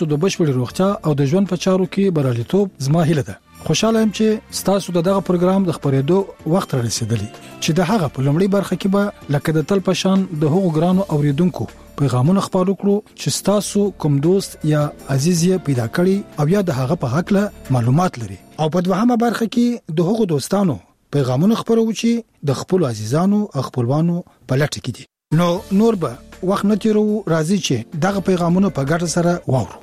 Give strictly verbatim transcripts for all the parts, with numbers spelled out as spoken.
د بشپړ روغتیا او د ژوند په چارو کې بریالیتوب زما هیله ده. خوشاله یم چې تاسو د دغه پروګرام د خبرېدو وخت را رسیدلی چې د هغه په لومړی برخه کې به لکه د تل پشان د هغو ګرانو اوریدونکو پیغامونه خپاره کړو چې تاسو کوم دوست یا عزیز یې پیدا کړی او یا د هغه په حق له معلومات لري، او په دوهمه برخه کې د هغو دوستانو پیغامونه خپرو چې د خپل عزیزانو او خپلوانو په لټه کې دي. نو نور به وخت نه تیرو، راځي چې دغه پیغامونه په ګډه سره واورو.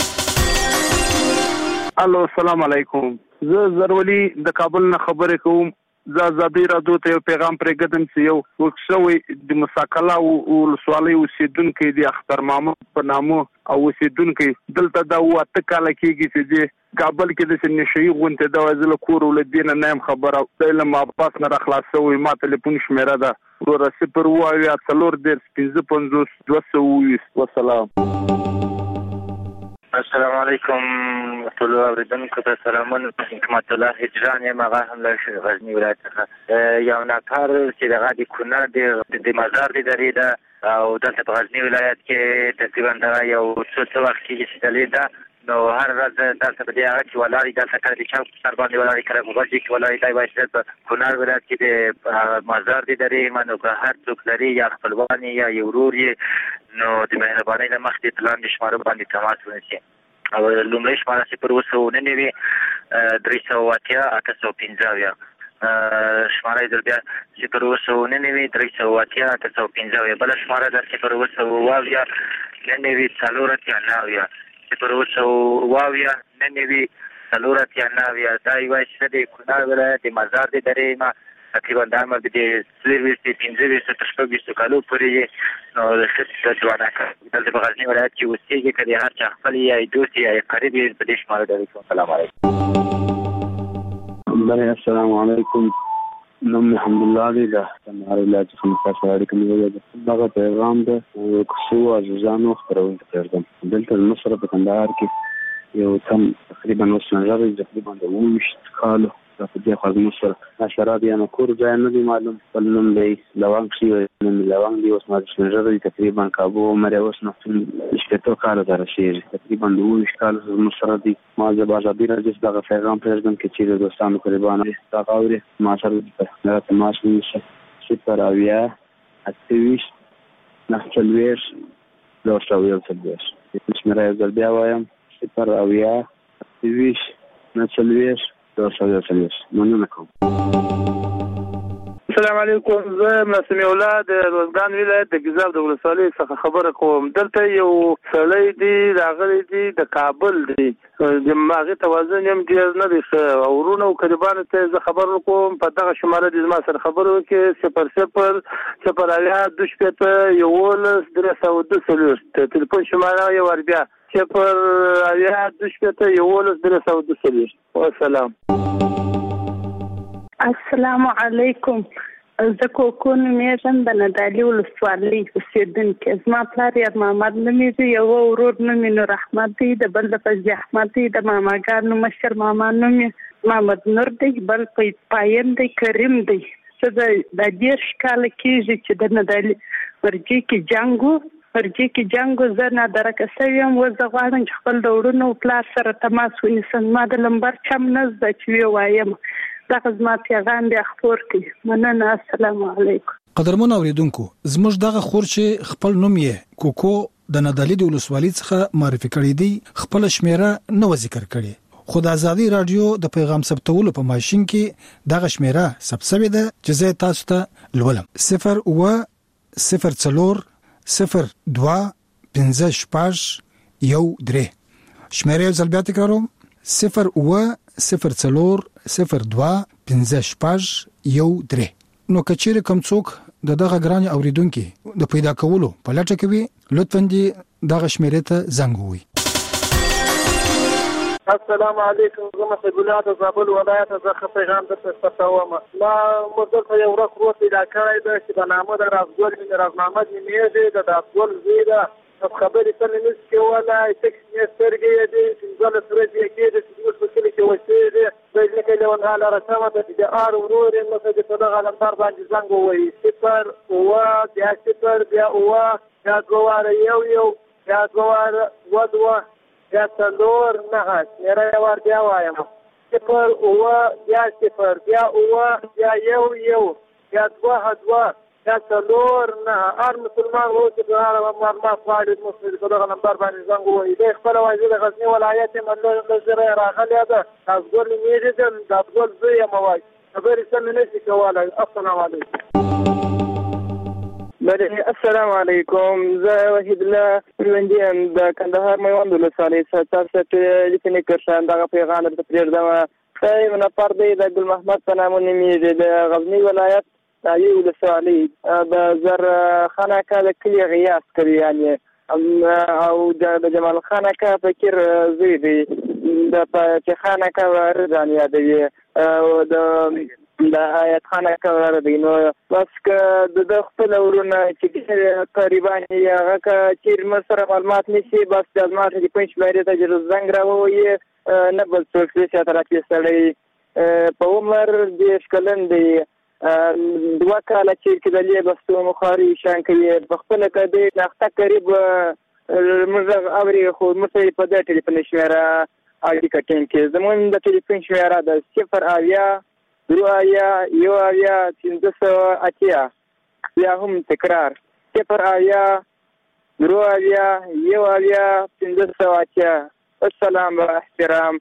الو السلام علیکم، زه زرولي د کابل نه خبرې کوم. زه آزادۍ راډیو ته یو پیغام پرېږدم چې یو ورکشوی د مساکلا ولسوالۍ اوسېدونکی دی اختر محمد په نامه او اوسېدونکی دلته دا واته کاله کېږي چې دی کابل کې د نشئی غونډه د وزل کور ولدین نه هم خبره د علم واپس نه راخلاصوي. ما ټلیفون شمیره ده ورو صفر واویا څلور د پنځه پنځوس دوه سوه. والسلام. السلام علیکم ټول اوریدونکو ته سلامونه. حکمت الله هجران یم، هغه هم له غزنی ولایت څخه. یو نفر چې دغه د کونړ د مزار د درې ده او دلته په غزنی ولایت کې تقریبا دغه یو څو څو وخت کېږي چې دلې ده، نو هر ورځ دلته په دې هغه کې ولاړې دلته کله د چوک سر باندې ولاړې کله په غوږ کې ولاړې دی وایي په کونړ ولایت کې د مزار د درې منو که هر څوک لري یا خپلوان یا یو ورور یې، نو د مهربانۍ نه مخکې د لاندې شماره باندې تماس ونیسي. او لومړی شماره صفر اوه سوه نهه نوي درې سوه اتیا اته سوه پنځه اویا، شماره یې بیا صفر اوه سوه نهه نوي درې سوه اتیا اته سوه پنځه اویا. بله شماره ده صفر اوه سوه اوه اویا نهه نوي څلور اتیا نهه اویا، صفر اوه سوه اوه اویا نهه نوي څلور اتیا نهه اویا. دا یوه چې د کونړ ولایت د مزار د درې ما تقریبا د عمر د څلورویشتو پنځه تر شپږ ویشتو کالو پورې، نو د ښځې ځوانان دلته په غزني ولایت کې اوسېږي، که د هر چا خپل یا دوست یا قریب یې په دې شماره ډالۍ کوم. السلام علیکم. بله السلام علیکم، نوم مې حمدالله دی، د کندهار ولایت څخه مستاسو اړیکه نیولې ده. دغه پیغام د کوڅو عزیزانو خپرونې ته پرېږدم. دلته زموږ سره په کندهار کې یو تم تقریبا اوس نظر تقریبا د اووه ویشت کالو په دې خوا زموږ سره شراب یا کور ځای نه دی معلوم، خپل نوم دی لونګ شي، نوم لونګ دی، اوس ما د شنژر دی تقریبا کابو عمر یې اوس نو شپېتو کالو ته رسېږي، تقریبا د اووه ویشت کالو زموږ سره دی. ما زه به ازادي راډیو دغه پیغام پرېږدم چې چیرې دوستانو قریبانو دغه اوري ما سره دغه تماس ونیسي. صفر اویا اته ویشت نهه څلوېښت دوه سوه یو څلوېښت. شمېره یو ځل بیا وایم، صفر اویا اته ویشت نهه څلوېښت دوه سوه یو څلوېښت. مننه کوم. السلام علیکم، زه نسیم الله د روزګان ولایت د ګیزاب د ولسوالۍ څخه خبره کوم. دلته یو سړی دی راغلی دی د کابل دی، د هغې توازن یم ډېر نه دی ښه، او ورونو او قریبانو ته زه خبر وکړم په دغه شماره دې زما سره خبرې وکړي صفر صفر صفر اویا دوه شپېته یولس درې سوه دوه څلوېښت. تلیفون شماره یو وار بیا صفر اویا دوه شپېته یولس درې سوه دوه څلوېښت. والسلام. السلام علیکم، زه کوکو نومېږم د ندالي ولسوالۍ اوسېدونکې. زما پلار یار محمد نومېږي، یوه ورور نوم یې نور احمد دی، د بل د فضلي احمد دی، د ماماګانو مشر ماما نوم یې محمد نور دی، بل پایم دی کریم دی. څه د دېرش کاله کېږي چې د ندالي ورجې کې جنګ و، ورجې کې جنګ و، زه نادرکه شوې یم. اوس زه غواړم چې خپل د وروڼو پلار سره تماس ونیسم. ما د لمبر چم نه زده چې ووایم، دغه زما پیغام بیا خپور کړي. مننه. السلام علیکم. قدرمن اوریدونکو، زموږ دغه خور چې خپل نوم یې کوکو د ندالي د ولسوالۍ څخه معرفي کړی دی، خپل شمیره نه و ذکر کړي، خو د آزادۍ راډیو د پیغام ثبتولو په ماشین کې دغه شمیره ثبت شوې ده چې زه تاسو ته لولم. صفر اوه صفر څلور صفر دوه پنځه شپږ یو درې. شمیره یو ځل بیا تکراروم، صفر اوه صفر څلور صفر دوه پنځه شپږ یو درې. نو که چیرې کوم څوک د دغه ګرانې اوریدونکي د پیدا کولو په لټه کې وي، لطفاً دې دغه شمیرې ته زنګ ووهئ. السلام علیکم، زه مسعود الله د زابل ولایت څخه پیغام درته استفساروم. ما موږ دلته یو ورځ وروسته پیدا کړی ده چې په نامه د رازګل مې راز محمد نومېږي، د رازګل زوی ده. خبرې تل نه شي کولای، تک شنې سترګې یې دي، پنځلس ورځې یې کېږي چې زموږ په کلي کې اوسېږي. بجلکه لیونغاله رسمه ده چې د ار ورور یې نو چې په دغه علمدار باندې زنګ ووهي. صفر اوه بیا صفر بیا اوه بیا دوه واره یو یو بیا دوه واره دوه دوه بیا څلور نهه شمېره یې ور بیا وایم صفر اووه بیا صفر بیا اووه بیا یو یو بیا دوه دوه بیا څلور نهه هر مسلمان و چې په هغه معلومات غواړي موږ په دغه نمبر باندې زنګ ووهي دی خپله وایي زه د غزني ولایت یم له زره یې راغلې ده د افضل مېږې ده د افضل زوی یم وایي خبرې سمې نه شي کولی السلام علیکم بله السلام علیکم زه وحید الله ژوندي یم د کندهار میوند ولسوالۍ څخه تاسو ته لیکنې کړم دغه پیغام درته پرېږدم ښه یو نفر دی د ګل محمد په نامه نومېږي د غزني ولایت نایي ولسوالۍ د زرخان اکا د کلي غیاس کوي یعنې او د جمال خان اکا فکر زوی دی د فتح خان اکا رضان یادوي او د د آیت خان اکا دی نو بس که د خپل ورونه چې قریبان یې هغه که چېرې موږ سره معلومات نیسي بس د زما ټلیفون شمېرې ته زنګ راووایي نه بل څوک دی چې طرف یې سړی په عمر دېرش کلن دی دوه کاله چې کېدلې بستو مخاري شان کوي په خپله که دی ناخته قریب موږ اوري خو موږ ته یې په دې ټلیفون شمېره اړیکه ټینګ کړي زموږ د ټلیفون شمېره ده صفر اویا درو اویا یو اویا پنځه سوه اتیا بیا هم تکرار صفر اویا درو اویا یو اویا پنځه سوه اتیا السلام و احترام.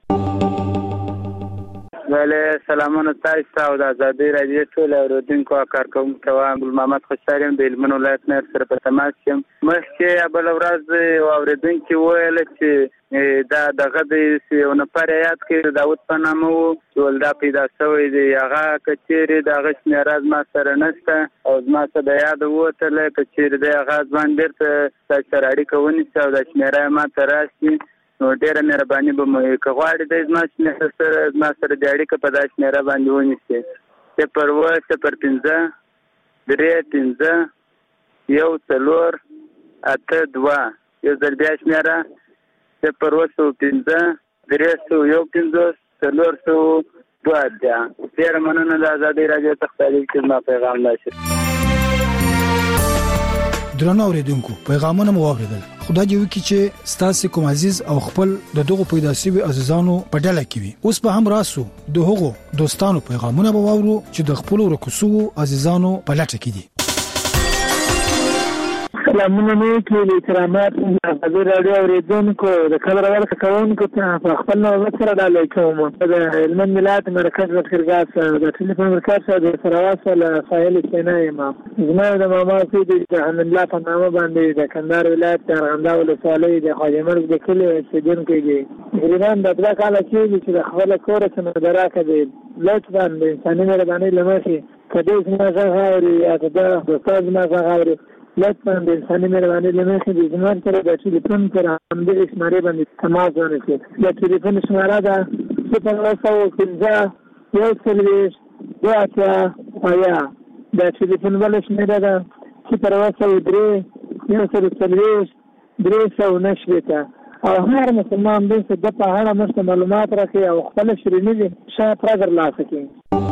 بله سلامونه تاسو ته او د ازادۍ راډیو ټول اورېدونکو او کارکوونکو ته وایم ګل محمد خوشحال یم د هلمند ولایت نه سره په تماس یم مخکې بله ورځ یو اورېدونکي وویله چې دا دغه د یو نفر یاد کړي د داود په نامه و چې ولدا پیدا شوی دی هغه که چېرې د هغه شمېره زما سره نشته او زما څه د یاده ووتله که چېرې دی هغه ځوان بېرته تاسو سره اړیکه ونیسي او دا شمېره یې ما ته راشي نو ډېره مهرباني به مو که غواړې دی زما شمېره سره زما سره د اړیکه په دا شمېره باندې ونیسي صفر اووه صفر پنځه درې پنځه یو څلور اته دوه یو ځل بیا شمېره صفر اووه سوه پنځه درې سوه یو پنځوس څلور سوه دوه اتیا ډېره مننه د ازادۍ راډیو څخه تعلیق چې زما پیغام راشي. درنو اوریدونکو پیغامونه مو واوریدل خدای دې وکړي چې ستاسو کوم عزیز او خپل د دغه پیدا شوی عزیزانو په ډله کې وي اوس به هم راسو د هغو دوستانو پیغامونه به واورو چې د خپل ورکوسو عزیزانو په لټه کې دي. سلامونه مې ټول کرامات د ازادۍ راډیو اوریدونکو د خبر اول کوونکو ته په خپل نوم سره ډالۍ کوم د هلمند ولایت مرکز لښکرګاه څخه د ټلیفون مرکز څخه د سره واصل فایل سینا یم زما د ماما سید جهان الله په نامه باندې د کندهار ولایت ارغنداو ولسوالۍ د خواجه مرګ د کلي اوسېدونکی دی تقریبا د دوه کاله کېږي چې د خپله کوره څخه مدراکه دی لطفا د انساني مهربانۍ له مخې که دی زما غږ اوري یا که د استاد زما غږ اوري لطفا د انساني مهربانۍ له مخې د زما سره د ټلیفون پر همدغې شمارې باندې تماس ونیسي د ټلیفون شماره ده صفر اووه سوه پنځه یو څلوېښت دوه اتیا اویا د ټلیفون بله شمېره ده صفر اووه سوه درې یو سل څلوېښت درې سوه نهه شپېته او هر مسلمان دی چې د په اړه موږ ته معلومات راکړي او خپله شیریني دي ښه پوره ترلاسه کړي.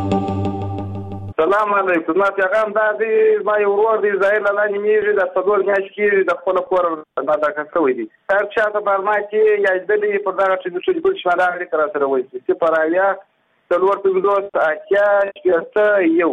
سلام علیکم ما پیغام دا دی ما یو ورور دی ظاهر لاله نیمېږي د څلور میاشتې کېږي د خپله کور ناداکه شوی دی هر چا ته برما کې یا دلې پر دغه ټلیفون شماره اړیکه را سره وایي صفر اویا څلور پنځوس اتیا شپېته یو.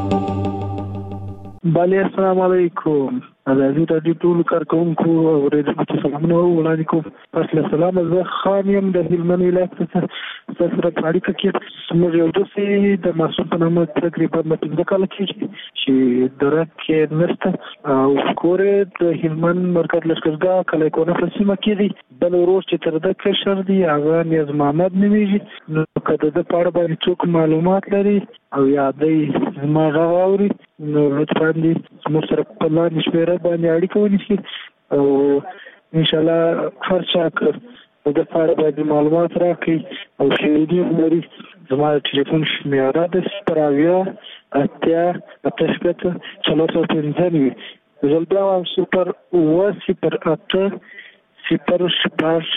بله السلام علیکم ازادي راډیو ټول کارکوونکو او اورېدونکو ته سلامونه وړاندې کوم پس له سلامه زه خان یم د هلمند ولایت څخه ستاسو سره په اړیکه کې زموږ یو دوست د معصوم په نامه تقریبا پنځه کاله کېږي چې درک کې نشته او کور یې د هلمند مرکز لښکرګاه کلی کونه په سیمه کې دی بل ورور چې تر ده کشر دی هغه نیاز محمد نومېږي نو که د ده په اړه باندې څوک معلومات لري او یا دی زما غږ اوري نو لطفا دې زموږ سره په لاندې شمېره باندې اړیکه ونیسي او انشاءالله هر چا که د ده په اړه باندې معلومات راکړي او شهیدي هم لري زما د ټلیفون شمېره ده صفر اویا اتیا اته شپېته څلور سوه پنځه نوي زه بیا وایم صفر اووه صفر اته صفر شپږ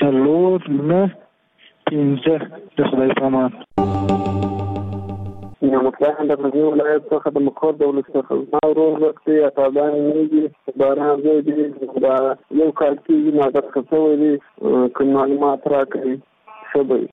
څلور نهه پنځه د خدای په امان. مطلقاً در غزنی ولایت څخه د مقر د ولس څخه ما ورور وخت یا تابعان نیږي باران زوی دي دا یو کال کېږي ما درته شوی دي کوم معلومات راکړي ښه به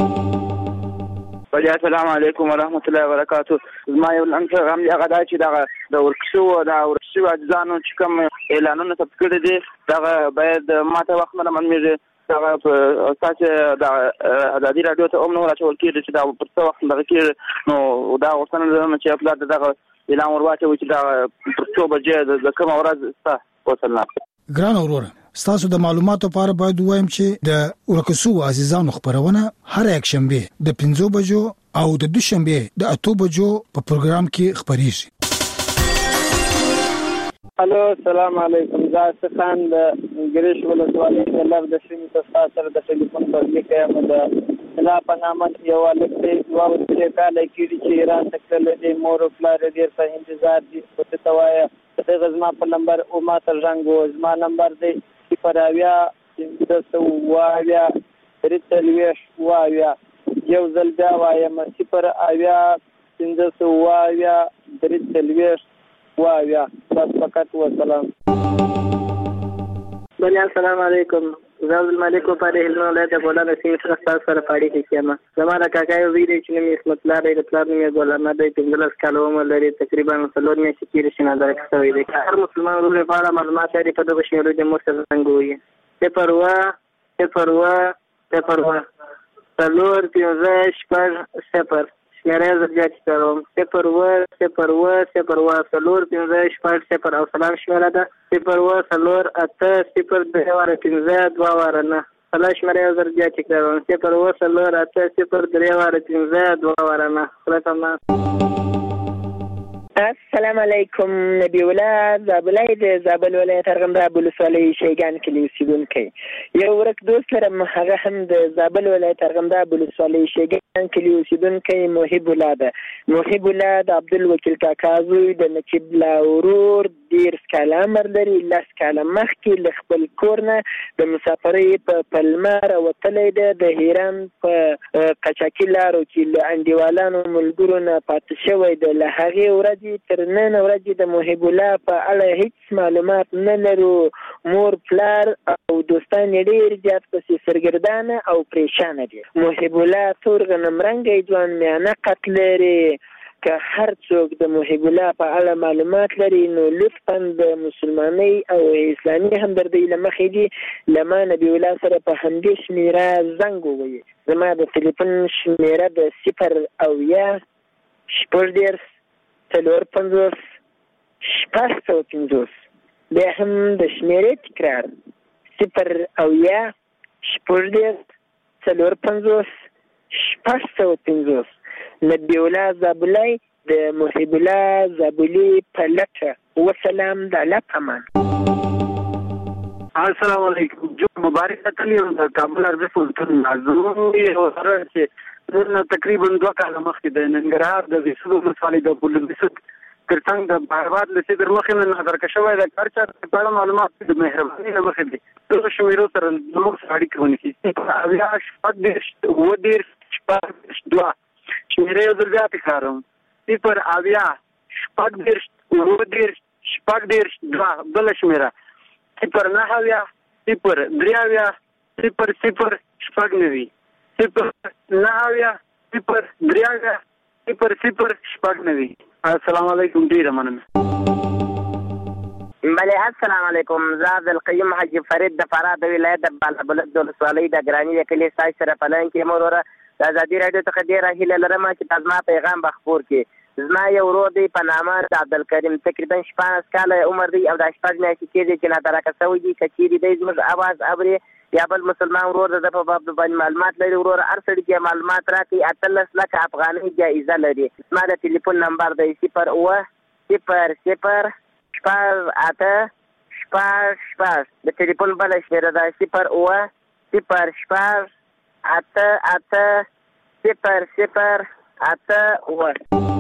وي. السلام علیکم ورحمت الله وبرکاتو. زما یو لنډ پیغام دی هغه دا چې دغه د ورکشو د ورکشو اجزانو چې کوم اعلانونه ثبت کړي دي دغه باید ماته وخت نه منمېږي دغه تاسو د ازادي رادیو ته هم نور اچول کېږي چې دا پر څه وخت دغه کېږي نو دا غوښتنه لرم چې خپل دغه اعلان ورواچوي چې دا پر څو بجې د کومه ورځ ستا وصلنا. ګران وروره ستاسو د معلوماتو لپاره باید وایم چې د ورکسو عزیزانو خبرونه هر یک شنبه د پنځو بجو او د دوشنبه د اتو بجو په پروګرام کې خبريږي. الو السلام علیکم. زه خان د ګریش ولسوالۍ د لږ د شین تاسو سره د ټلیفون پر لیکه یم د لا په نامه یو لکه یو څه کال کېږي چې ایران څخه د مور او پلار ډیر په انتظار دي په توایا د غزما په نمبر او ما تر رنګو زما نمبر دی صفر اویا د وایا رتلويش وایا یو ځل بیا وایم صفر اویا د وایا رتلويش وایا بس فقط وسلام. بله السلام علیکم. زه عبدالملک وپاره هلمند ولایت ګولان سیمې څخه ستاسو سره په اړیکه کې یم. زما د کاکا یو زوی دی چې نوم یې عصمت الله دی د پلار نوم یې ګل احمد دی پنځلس کاله عمر لري تقریبا څلور میاشتې تېرې شي نظر شوی دی. هر مسلمان ورور یې په اړه معلومات لري په دغه شمیرو د مور سره څنګه ووایي صفر اوه صفر اوه صفر اوه څلور پنځه شپږ صفر شمیره یې زه بیا تکراروم صفر اوه صفر اوه صفر اوه څلور پنځه شپږ صفر او سلام شمیره ده صفر اوه څلور اته صفر درې واره پنځه دوه واره نه سلا شمیره یې زه بیا تکراروم صفر اوه څلور اته صفر درې واره پنځه دوه واره نه خلاصه ما. السلام علیکم. نبی الله زابلای د زابل ولایت ارغنداب ولسوالۍ شیګان کلي اوسیدونکی یو ورک دوست لرم هغه هم د زابل ولایت ارغنداب ولسوالۍ شیګان کلي اوسیدونکی محب الله ده. محب الله د عبدالوکیل کاکا زوی د نقیب الله ورور ډېر کاله عمر لري لس کاله مخکې له خپل کور نه د مسافرۍ په پلمه راوتلی ده د هیران په قچاقي لارو کې له انډیوالانو ملګرو نه پاتې شوی ده. له هغې ورځې تر نن ورځې د محب الله په اړه هیڅ معلومات نه لرو. مور پلار او دوستان یې ډېر زیات پسې سرګردانه او پریشانه دي. محب الله تور غنم رنګی ځوان میانه قد لري. که هر څوک د محب الله په اړه معلومات لري نو لطفا د مسلمانۍ او اسلامي همدردۍ له مخې دي له ما نبي الله سره په همدې شمېره زنګ ووایي. زما د تلیفون شمېره د صفر اویا شپږ دېرش څلور پنځوس شپږ سوه پنځوس بیا هم د شمېرې تکرار صفر اویا شپږ دېرش څلور پنځوس شپږ سوه پنځوس. نبی الله زابلای د محب الله زابلي په لټه وسلام د الله په امان. السلام علیکم. جو مبارک تلی د کابل ارزه فولتون نازو یو سره چې نن تقریبا دوه کاله مخکې د ننګرهار د وسلو مسالې د پولیسو ترڅنګ د بهرباد لسی در مخې نه نظر کښوي د کارچا په اړه معلومات د مهرباني نه مخې دي ټول شمیرو سره نور ساړي کوي اویا شپږ دېرش اووه دېرش شپږ دوه شمیرې یو ځل بیا تکراروم صفر اویا شپږ دېرش اووه دېرش شپږ دېرش دوه بله شمیره صفر نهه اویا صفر درې اویا صفر صفر شپږ نوي صفر نهه اویا صفر درې اویا صفر صفر شپږ نوي. السلام علیکم. ډیره مننه. بله السلام علیکم. زه عبدالقیوم حاجي فرید د فراه د ولایت د بالابلد د ولسوالۍ د ګراني د کلي ستاسو سره په لاین کې یم وروره. د ازادي راډیو څخه ډېره هیله لرم چې تاسو زما پیغام به خپور کړي. زما یو ورور دی په نامه د عبدالکریم تقریبا شپاړس کاله عمر دی او دا شپږ میاشتې کېږي چې نادرکه شوی دی. که چیرې دی زموږ اواز اوري یا بل مسلمان ورور د په باب باندې معلومات لري وروره هر سړي کې معلومات راکړي. اتلس لکه افغانۍ جایزه لري. زما د ټلیفون نمبر دی صفر اوه صفر صفر شپږ اته شپږ شپږ. د ټلیفون بله شمېره ده صفر اوه صفر شپږ اته اته صفر صفر اته اوه.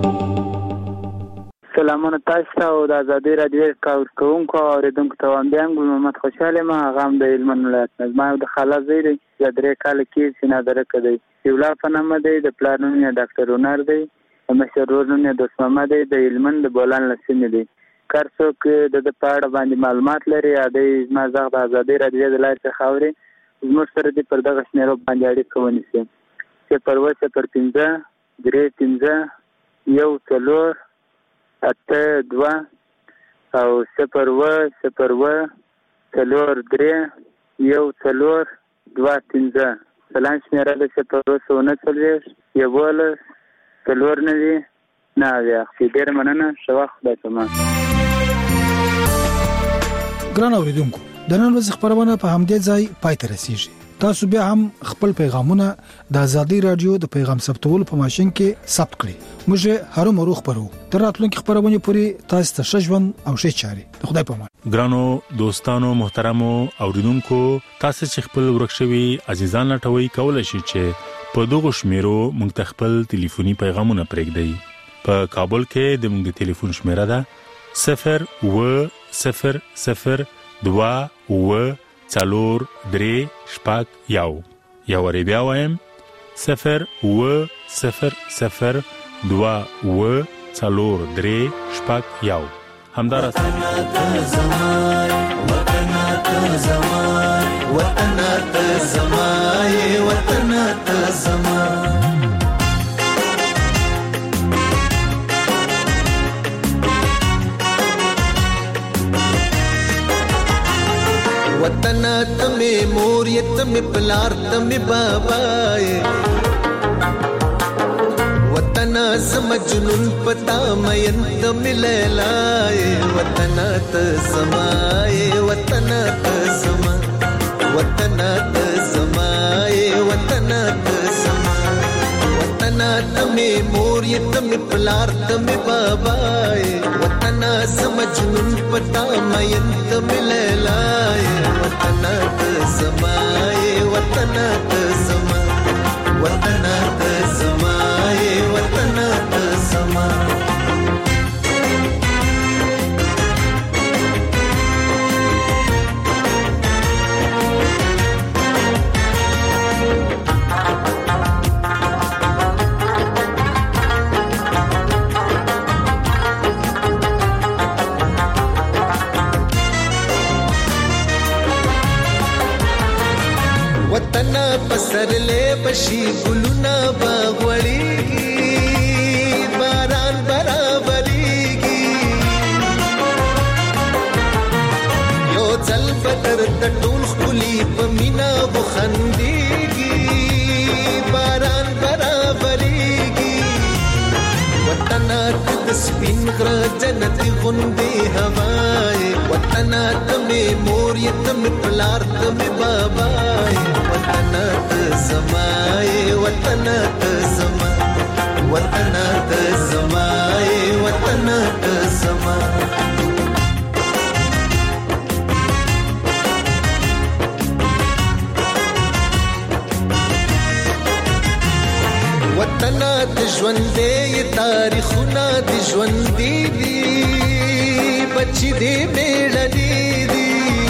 سلامونه تاسو ته او د ازادي راډیو کارکوونکو او اورېدونکو ته وایم. بیا هم ګل محمد خوشحال یم. هغه هم د هلمند ولایت نه. زما یو د خاله زوی دی چې درې کاله کېږي چې نادرکه دی. یولا په نامه دی. د پلار نوم یې ډاکټر هنر دی. مشر ورور نوم یې دوست محمد دی، د هلمند د بولان له سیمې دی. که هر څوک د ده په اړه باندې معلومات لري یا دی زما غږ د ازادۍ راډیو د لارې څخه اوري، زموږ سره دې پر دغه شمېرو باندې اړیکه ونیسي: صفر اووه صفر پنځه درې پنځه یو څلور اته دوه او صفر اووه صفر اووه څلور درې یو څلور دوه پنځه. سلام شمېره ده صفر اووه سوه نه څلوېښت یولس څلور نوي نهه اویا. ډېره مننه، ښه وخت، خدای پامان. ګران اوریدونکو، د نن ورځې خبرونه په همدې ځای پای ته رسیږي. تاسو بیا هم خپل پیغامونه د ازادي رادیو د پیغام ثبتولو په ماشين کې ثبت کړئ. موږ هر مروخ پرو تر راتلونکي خبرونه پوری تاسو ته ښه او ښه چاري. خدای پامان. ګرانو دوستانو محترمو اوریدونکو، تاسو چې خپل ورکشوي عزیزان لټوي کولای شئ چې په دغه شمیرو موږ خپل ټلیفوني پیغامونه پرېږدئ. په کابل کې د موږ ټلیفون شمیره ده صفر اووه صفر صفر دوه اووه څلور درې شپږ یو. یو وری بیا وایم صفر اووه صفر صفر دوه اووه څلور درې شپږ یو. همدارسته वतन तमे मोरिय तमे पलार तमे बाबाए वतन समजनुन पता मयन तमे लैलाए वतन त समाए वतन त समा वतन त समाए वतन त समा वतन तमे मोरिय तमे पलार तमे बाबाए वतन समजनुन पता मयन तमे लैलाए वतन त समाए वतन त समा वतन त समाए वतन त समा वतन पसरले बशी गुलुना बागवड़ीगी बारान बराबरीगी यो चल बदर तटूल खुली पमीना बुखंदीगी बारान बराबरीगी वतन तस्बिन ग्रा जन्नती गुंदे हवाए वतन तमे मोरियत में पलार तमे बाबाए वतन त समाए वतन त समा वतन त समाए वतन त समा वतन त ژوندې تاریخونه د ژوندې دي بچي دې میړني دي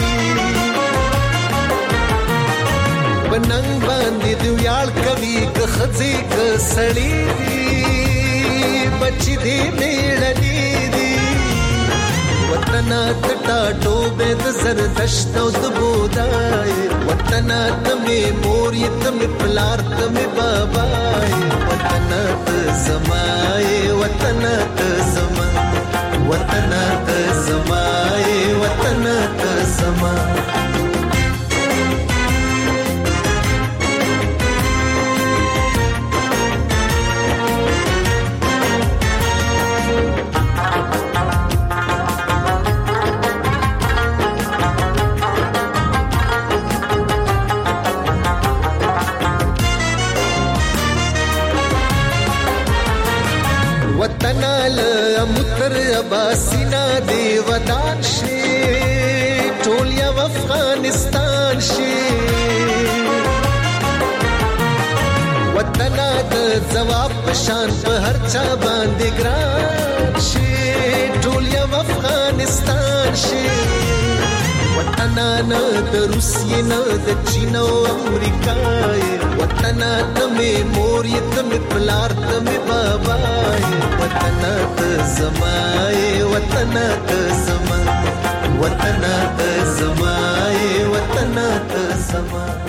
بننګ باندې دی ویاړ کوي که خځې که سړی دي بچي دې میړني دي وطن ته ټوبه د زردشت او د بودای وطن ته مې مور یې ته مې پلار ته مې بابای وطن ته زمای وطن ته زما وطن ته زمای وطن ته زما वतन मुतर अबासिना दे वदान शे टोलिया अफगानिस्तान शे वतन द जवाब पशान पे हर चा बांधे ग्रान शे टोलिया अफगानिस्तान शे وطن نه د روسیې نه د چین او امریکا وطن ته مې مور یې ته مې پلار ته مې بابا وطن ته زما وطن ته زما وطن ته زما وطن ته زما